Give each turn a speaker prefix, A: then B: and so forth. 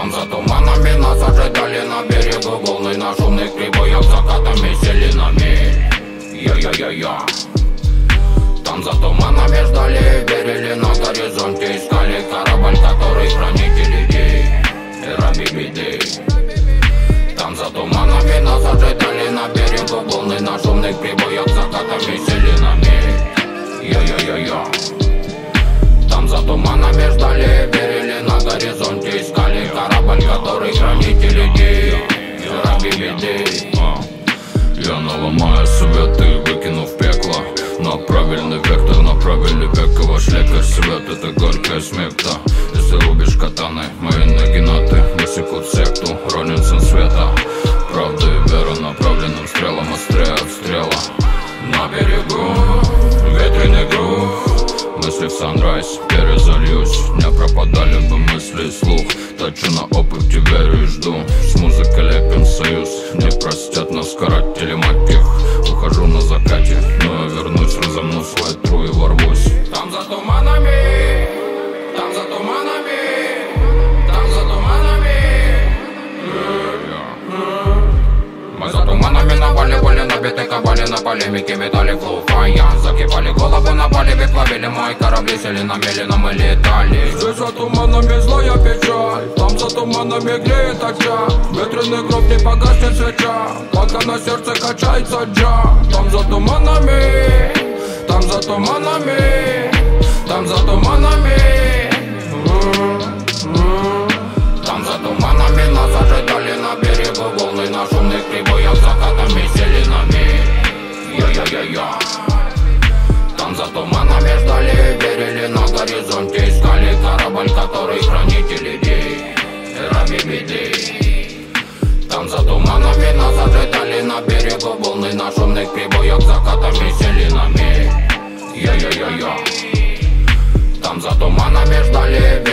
A: Там за туманами нас ожидали на берегу волны, на шумных прибоях закатами сели на мель. Я-я-я-я. Там за туманами ждали, верили, на горизонте искали корабль, который хранитель идей и раби беды. Там за туманами нас ожидали на берегу волны, на шумных прибоях закатами сели на мель. Я-я-я-я. Там за туманами ждали, верили, на горизонте искали корабль, который хранитель идей и раби беды.
B: Я наломаю советы, выкинув пекло на правильный вектор, направили век. И ваш лекарь свет — это горькая смекта. Если рубишь катаны, мои ноги на ты высекут секту. Ронин сын света, правда и вера направленным стрелам острее от стрела.
A: На берегу ветреный грув,
B: мысли в санрайз, перезальюсь. Не пропадали бы мысли и слух. Точу на опыте, верю и жду. С музыкой лепим союз, не простят нас каратели маких. Ухожу на закате, но я вернусь, разомну свой тру и ворвусь.
A: Там за туманами, там за туманами, там за туманами. Мы за туманами на бале, были набиты кабали, на полемике метали флоу-фая. Закипали головы на палеве, плавили мои корабли, сели на мели, но мы летали.
C: Здесь за туманами злая печаль, там за туманами греет очаг. Ветреный гроб не погаснет свеча, пока на сердце качается джа. Там за туманами, там за туманами, там за туманами.
A: Там за туманами нас ожидали на берегу волны, на шумных прибоях закатами сели на мель. Я-я-я-я. Там за туманами ждали, верили, на горизонте искали корабль, который хранитель идей и раби беды. Там за туманами нас ожидали на берегу волны, на шумных прибоях закатами сели на мель. Я-я-я-я. Там за туманами ждали,